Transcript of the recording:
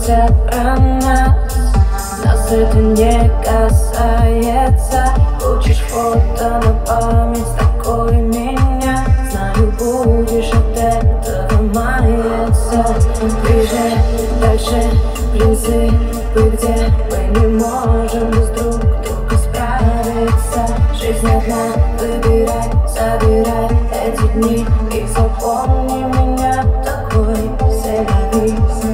шутят про нас это не касается. Хочешь фото на память, такой меня. Знаю, будешь от этого маяться. Ближе, дальше, принципы, где мы не можем без друг друга справиться. Жизнь одна, выбирай, собирай эти дни и запомни меня такой, c'est la vie.